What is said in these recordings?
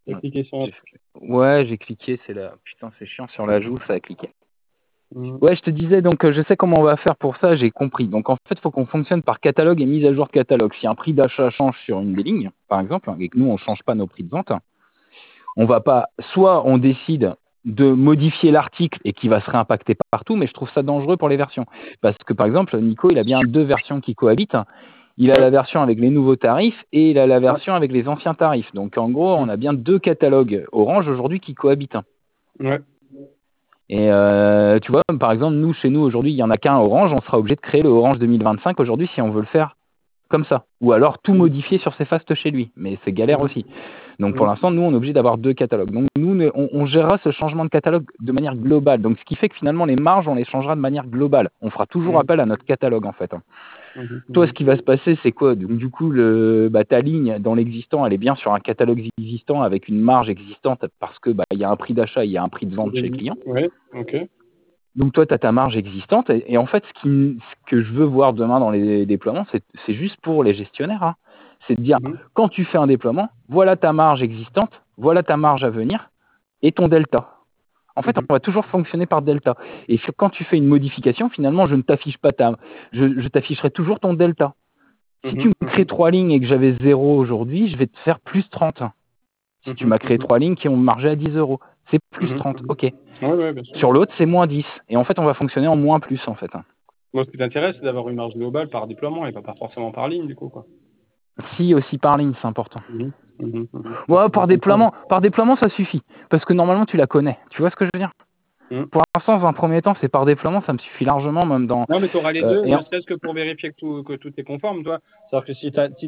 T'as cliqué sur un truc. Ouais, j'ai cliqué, c'est là. Putain, c'est chiant sur l'ajout, ça a cliqué. Mhm. Ouais, je te disais, donc je sais comment on va faire pour ça, j'ai compris. Donc en fait, il faut qu'on fonctionne par catalogue et mise à jour de catalogue. Si un prix d'achat change sur une des lignes, par exemple, et que nous, on change pas nos prix de vente, on va pas, soit on décide de modifier l'article et qui va se réimpacter partout, mais je trouve ça dangereux pour les versions. Parce que par exemple, Nico, il a bien deux versions qui cohabitent. Il a Ouais. la version avec les nouveaux tarifs et il a la version avec les anciens tarifs. Donc en gros, on a bien deux catalogues Orange aujourd'hui qui cohabitent. Ouais. Et tu vois, par exemple, nous, chez nous, aujourd'hui, il n'y en a qu'un Orange, on sera obligé de créer le Orange 2025 aujourd'hui si on veut le faire comme ça. Ou alors tout modifier sur ses fastes chez lui. Mais c'est galère aussi. Donc pour l'instant, nous, on est obligé d'avoir deux catalogues. Donc nous, on gérera ce changement de catalogue de manière globale. Donc ce qui fait que finalement, les marges, on les changera de manière globale. On fera toujours appel à notre catalogue, en fait. Toi, ce qui va se passer, c'est quoi? Donc, du coup, ta ligne dans l'existant, elle est bien sur un catalogue existant avec une marge existante parce que il y a un prix d'achat, il y a un prix de vente chez le client. Ouais, ok. Donc toi, tu as ta marge existante. Et en fait, ce que je veux voir demain dans les déploiements, c'est juste pour les gestionnaires. Hein. C'est de dire, quand tu fais un déploiement, voilà ta marge existante, voilà ta marge à venir et ton delta. En fait, on va toujours fonctionner par delta. Et quand tu fais une modification, finalement, je ne t'affiche pas je t'afficherai toujours ton delta. Si tu me crées 3 lignes et que j'avais 0 aujourd'hui, je vais te faire plus 30. Si tu m'as créé 3 lignes qui ont margé à 10 euros, c'est plus 30. Ok. Ouais, bien sûr. Sur l'autre, c'est moins 10. Et en fait, on va fonctionner en moins plus, en fait. Moi, ce qui t'intéresse, c'est d'avoir une marge globale par déploiement et pas forcément par ligne, du coup, quoi. Si, aussi par ligne, c'est important. Parce Ouais, que je comprends. par déploiement, ça suffit. Parce que normalement, tu la connais. Tu vois ce que je veux dire? Pour l'instant, dans un premier temps, c'est par déploiement, ça me suffit largement, même dans. Non, mais tu auras les deux, et ne serait-ce que pour vérifier que tout est conforme, toi. C'est-à-dire que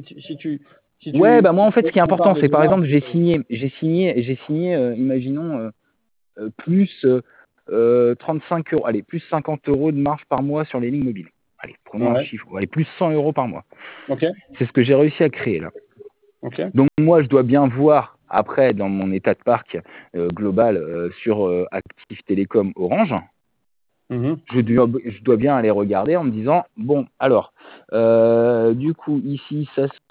si Ouais, tu moi, en fait, ce qui est compares important, les c'est deux par marges, exemple, j'ai signé, imaginons, plus 35 euros, allez, plus 50 euros de marge par mois sur les lignes mobiles. Allez, prenons un ouais, chiffre, allez, plus 100 euros par mois. ok, C'est ce que j'ai réussi à créer là. ok. Donc moi, je dois bien voir après dans mon état de parc global sur Active Télécom Orange, je dois bien aller regarder en me disant, bon, alors, du coup, ici,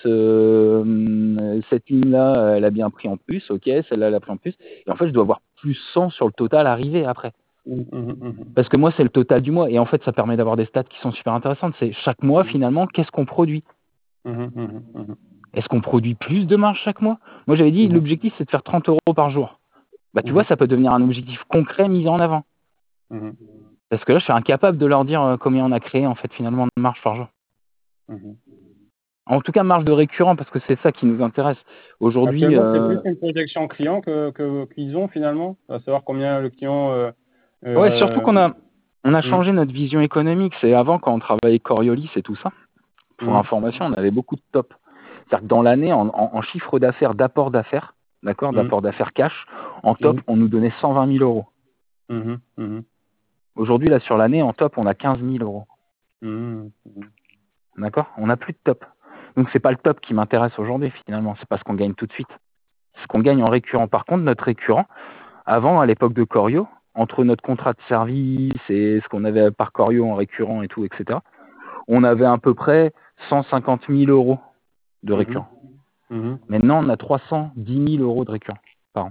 cette ligne-là, elle a bien pris en plus, ok, celle-là, elle a pris en plus. Et en fait, je dois avoir plus 100 sur le total arrivé après. Parce que moi, c'est le total du mois. Et en fait, ça permet d'avoir des stats qui sont super intéressantes. C'est chaque mois, finalement, qu'est-ce qu'on produit? Est-ce qu'on produit plus de marge chaque mois? Moi, j'avais dit, l'objectif, c'est de faire 30 euros par jour. Bah, tu vois, ça peut devenir un objectif concret mis en avant. Parce que là, je suis incapable de leur dire combien on a créé, en fait, finalement, de marge par jour. En tout cas, marge de récurrent, parce que c'est ça qui nous intéresse. Aujourd'hui. Actuellement, c'est plus une projection client qu'ils ont finalement, à savoir combien le client. Ouais, surtout qu'on a changé notre vision économique. C'est avant, quand on travaillait Coriolis et tout ça, pour information, on avait beaucoup de top. C'est-à-dire que dans l'année, en chiffre d'affaires, d'apport d'affaires, d'accord, d'apport d'affaires cash, en top, on nous donnait 120 000 euros. Aujourd'hui, là, sur l'année, en top, on a 15 000 euros. D'accord? On n'a plus de top. Donc, c'est pas le top qui m'intéresse aujourd'hui, finalement. C'est pas ce qu'on gagne tout de suite. C'est ce qu'on gagne en récurrent. Par contre, notre récurrent, avant, à l'époque de Corio, entre notre contrat de service et ce qu'on avait par Corio en récurrent et tout, etc., on avait à peu près 150 000 euros de récurrent. Maintenant, on a 310 000 euros de récurrent par an.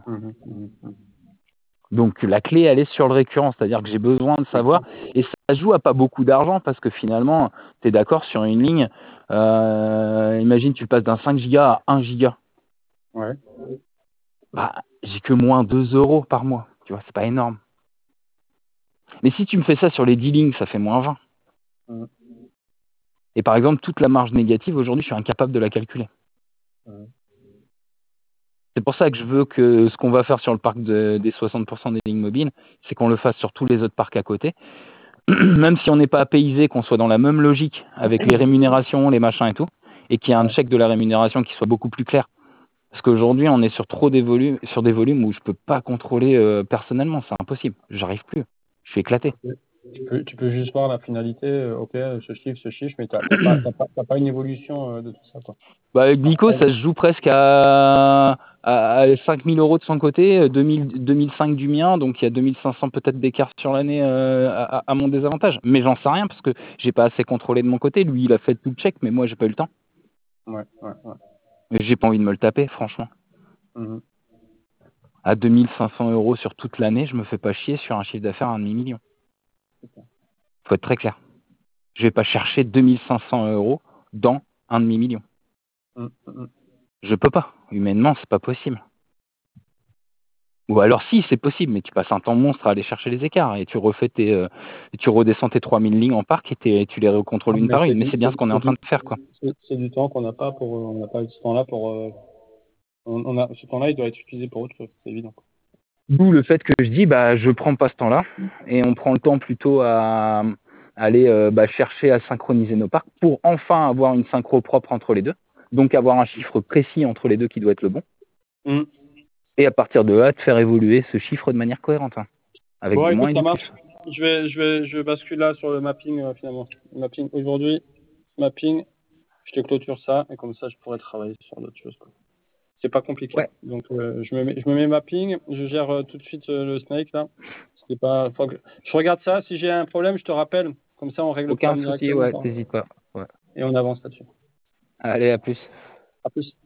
Donc, la clé, elle est sur le récurrent, c'est-à-dire que j'ai besoin de savoir, et ça joue à pas beaucoup d'argent, parce que finalement, tu es d'accord sur une ligne, imagine, tu passes d'un 5 gigas à 1 giga. Ouais. Bah, j'ai que moins 2 euros par mois, tu vois, c'est pas énorme. Mais si tu me fais ça sur les 10 lignes, ça fait moins 20. Et par exemple, toute la marge négative, aujourd'hui, je suis incapable de la calculer. C'est pour ça que je veux que ce qu'on va faire sur le parc des 60% des lignes mobiles, c'est qu'on le fasse sur tous les autres parcs à côté. Même si on n'est pas apaisé, qu'on soit dans la même logique avec les rémunérations, les machins et tout, et qu'il y ait un check de la rémunération qui soit beaucoup plus clair. Parce qu'aujourd'hui, on est sur des volumes où je peux pas contrôler personnellement, c'est impossible. J'arrive plus. Je suis éclaté. Tu peux juste voir la finalité, ok, ce chiffre, mais t'as pas une évolution de tout ça, quoi. Bah, avec Nico, ça se joue presque à 5 000 euros de son côté, 2005 du mien, donc il y a 2500 peut-être d'écart sur l'année à mon désavantage. Mais j'en sais rien parce que j'ai pas assez contrôlé de mon côté. Lui, il a fait tout le check, mais moi, j'ai pas eu le temps. Ouais. Et j'ai pas envie de me le taper, franchement. À 2500 € sur toute l'année, je me fais pas chier sur un chiffre d'affaires à 1,5 million. Faut être très clair. Je vais pas chercher 2500 € dans 1,5 million. Je peux pas. Humainement, c'est pas possible. Ou alors si, c'est possible, mais tu passes un temps monstre à aller chercher les écarts et tu redescends tes 3000 lignes en parc et tu les recontrôles une par une. Mais c'est bien ce qu'on est en train de faire, quoi. C'est du temps qu'on n'a pas pour, on n'a pas ce temps-là pour, ce temps-là, il doit être utilisé pour autre chose, c'est évident. D'où le fait que je dis, je prends pas ce temps-là et on prend le temps plutôt à aller chercher à synchroniser nos parcs pour enfin avoir une synchro propre entre les deux. Donc avoir un chiffre précis entre les deux qui doit être le bon. Et à partir de là, de faire évoluer ce chiffre de manière cohérente. Avec Bon, du écoute, moins et ça du marche. plus. Je bascule là sur le mapping finalement. Le mapping aujourd'hui, mapping, je te clôture ça et comme ça je pourrais travailler sur d'autres choses, quoi. C'est pas compliqué. Ouais. Donc je me mets mapping, je gère tout de suite le snake là. C'est pas, je regarde ça. Si j'ai un problème, je te rappelle. Comme ça, on règle le problème directement. Aucun souci, ouais, t'hésites pas. Ouais. Et on avance là-dessus. Allez, à plus. À plus.